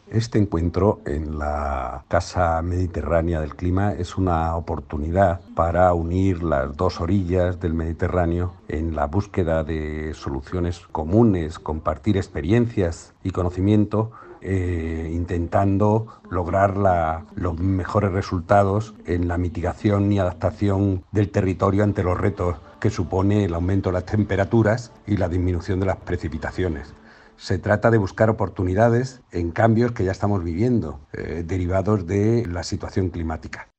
Este encuentro en la Casa Mediterránea del Clima es una oportunidad para unir las dos orillas del Mediterráneo en la búsqueda de soluciones comunes, compartir experiencias y conocimiento, intentando lograr los mejores resultados en la mitigación y adaptación del territorio ante los retos que supone el aumento de las temperaturas y la disminución de las precipitaciones. Se trata de buscar oportunidades en cambios que ya estamos viviendo, derivados de la situación climática.